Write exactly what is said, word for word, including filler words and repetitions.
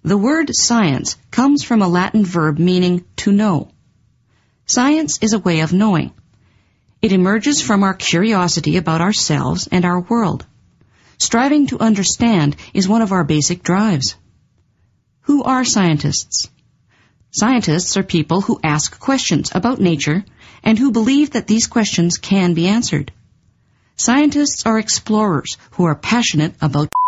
The word science comes from a Latin verb meaning to know. Science is a way of knowing. It emerges from our curiosity about ourselves and our world. Striving to understand is one of our basic drives. Who are scientists? Scientists are people who ask questions about nature and who believe that these questions can be answered. Scientists are explorers who are passionate about